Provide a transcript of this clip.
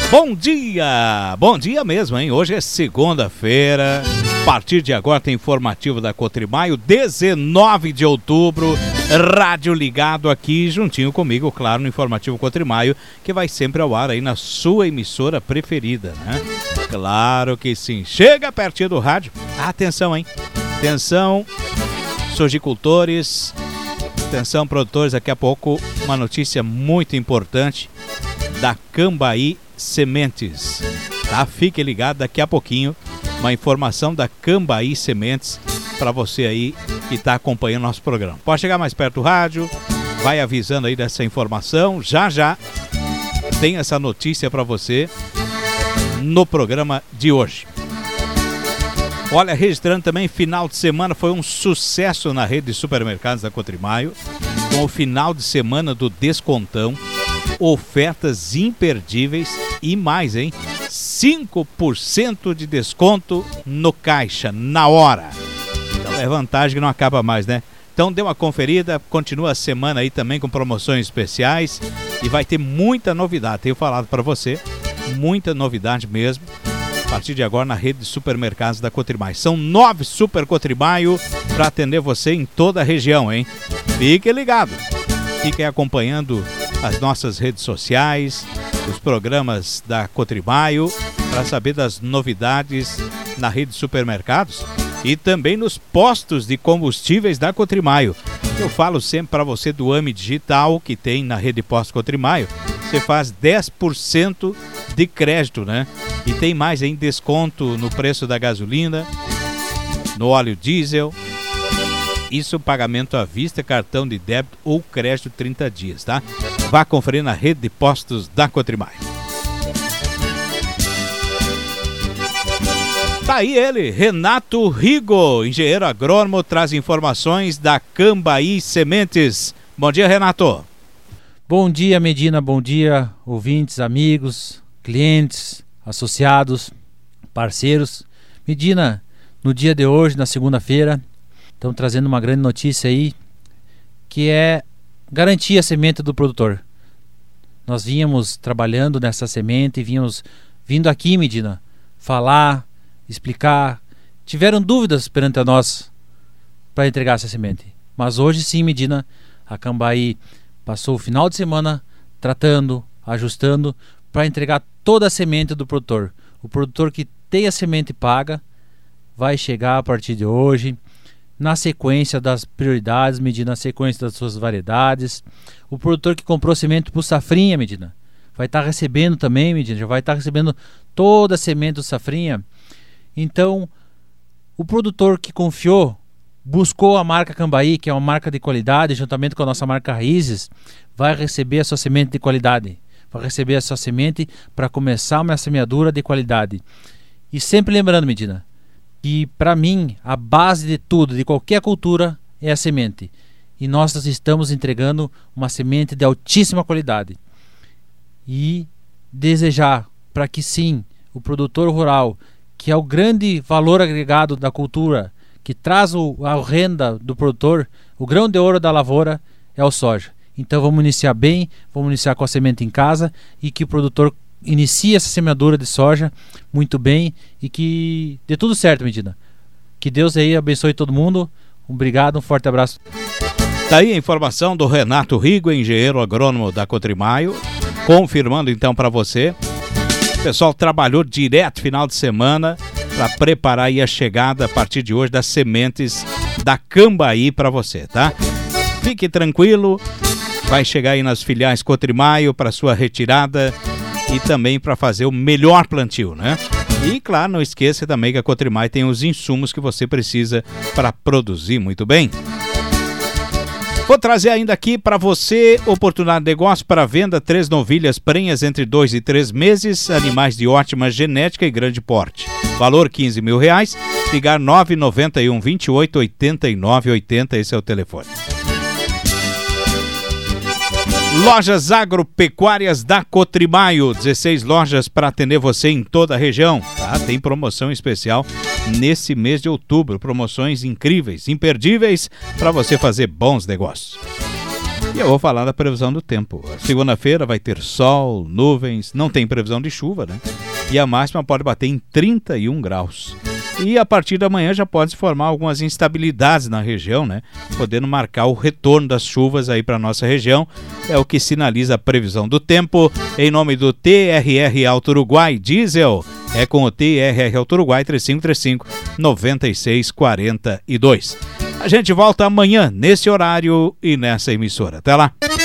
Bom dia mesmo, hein? Hoje é segunda-feira, a partir de agora tem informativo da Cotrimaio, 19 de outubro, rádio ligado aqui juntinho comigo, claro, no informativo Cotrimaio, que vai sempre ao ar aí na sua emissora preferida, né? Claro que sim. Chega pertinho do rádio, atenção, hein? Atenção, sojicultores, atenção, produtores, daqui a pouco uma notícia muito importante da Cambaí Sementes, tá? Fique ligado, daqui a pouquinho uma informação da Cambaí Sementes para você aí que está acompanhando nosso programa. Pode chegar mais perto do rádio, vai avisando aí dessa informação, já tem essa notícia para você no programa de hoje. Olha, registrando também, final de semana foi um sucesso na rede de supermercados da Cotrimaio, com o final de semana do Descontão, ofertas imperdíveis e mais, hein? 5% de desconto no caixa, na hora. Então é vantagem que não acaba mais, né? Então dê uma conferida, continua a semana aí também com promoções especiais e vai ter muita novidade, tenho falado para você, muita novidade mesmo, a partir de agora na rede de supermercados da Cotrimaio. São 9 Super Cotrimaio para atender você em toda a região, hein? Fique ligado, fiquem acompanhando as nossas redes sociais, os programas da Cotrimaio, para saber das novidades na rede de supermercados e também nos postos de combustíveis da Cotrimaio. Eu falo sempre para você do AME Digital que tem na rede de postos Cotrimaio. Você faz 10% de crédito, né? E tem mais em desconto no preço da gasolina, no óleo diesel. Isso, pagamento à vista, cartão de débito ou crédito 30 dias, tá? Vá conferir na rede de postos da Cotrimaio. Tá aí ele, Renato Rigo, engenheiro agrônomo, traz informações da Cambaí Sementes. Bom dia, Renato. Bom dia, Medina, bom dia, ouvintes, amigos, clientes, associados, parceiros. Medina, no dia de hoje, na segunda-feira, estamos trazendo uma grande notícia aí, que é garantir a semente do produtor. Nós vínhamos trabalhando nessa semente, vínhamos vindo aqui, Medina, falar, explicar. Tiveram dúvidas perante a nós para entregar essa semente. Mas hoje sim, Medina, a Cambaí passou o final de semana tratando, ajustando para entregar toda a semente do produtor. O produtor que tem a semente paga vai chegar a partir de hoje, na sequência das prioridades, Medina, na sequência das suas variedades. O produtor que comprou semente para o safrinha, Medina, vai estar recebendo também, Medina, já vai estar recebendo toda a semente do safrinha. Então, o produtor que confiou, buscou a marca Cambaí, que é uma marca de qualidade, juntamente com a nossa marca Raízes, vai receber a sua semente de qualidade. Vai receber a sua semente para começar uma semeadura de qualidade. E sempre lembrando, Medina, que para mim a base de tudo, de qualquer cultura, é a semente. E nós estamos entregando uma semente de altíssima qualidade. E desejar para que sim, o produtor rural, que é o grande valor agregado da cultura, que traz a renda do produtor, o grão de ouro da lavoura é o soja. Então vamos iniciar bem, vamos iniciar com a semente em casa e que o produtor inicie essa semeadura de soja muito bem e que dê tudo certo, Medina. Que Deus aí abençoe todo mundo. Obrigado, um forte abraço. Tá aí a informação do Renato Rigo, engenheiro agrônomo da Cotrimaio, confirmando então para você. O pessoal trabalhou direto final de semana para preparar aí a chegada a partir de hoje das sementes da Cambaí para você, tá? Fique tranquilo, vai chegar aí nas filiais Cotrimaio para sua retirada e também para fazer o melhor plantio, né? E claro, não esqueça também que a Cotrimaio tem os insumos que você precisa para produzir muito bem. Vou trazer ainda aqui para você oportunidade de negócio para venda: 3 novilhas prenhas entre 2 e 3 meses, animais de ótima genética e grande porte. Valor R$15 mil, ligar 991 28 89 80, esse é o telefone. Lojas agropecuárias da Cotrimaio, 16 lojas para atender você em toda a região, tá? Tem promoção especial nesse mês de outubro, promoções incríveis, imperdíveis para você fazer bons negócios. E eu vou falar da previsão do tempo. Segunda-feira vai ter sol, nuvens, não tem previsão de chuva, né? E a máxima pode bater em 31 graus. E a partir da manhã já pode se formar algumas instabilidades na região, né? Podendo marcar o retorno das chuvas aí para nossa região. É o que sinaliza a previsão do tempo. Em nome do TRR Auto Uruguai Diesel. É com o TRR Auto Uruguai 3535-9642. A gente volta amanhã nesse horário e nessa emissora. Até lá!